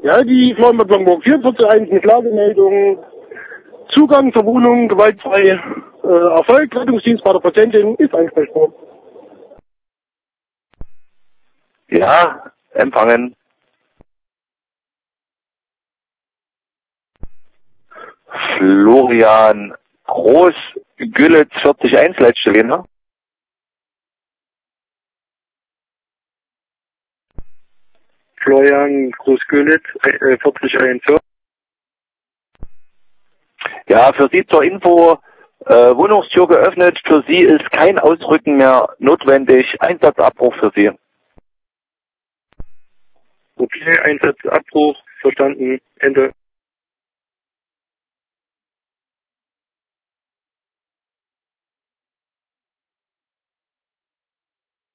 Ja, die Firma Blankenburg 441 mit Lagemeldung. Zugang zur Wohnung gewaltfrei. Erfolg, Rettungsdienst bei der Patientin ist ansprechbar. Ja, empfangen. Florian Groß, Güllitz 41, Leitstelle, ne? Florian Groß-Gülitz, 4041. Ja, für Sie zur Info, Wohnungstür geöffnet, für Sie ist kein Ausrücken mehr notwendig, Einsatzabbruch für Sie. Okay, Einsatzabbruch, verstanden, Ende.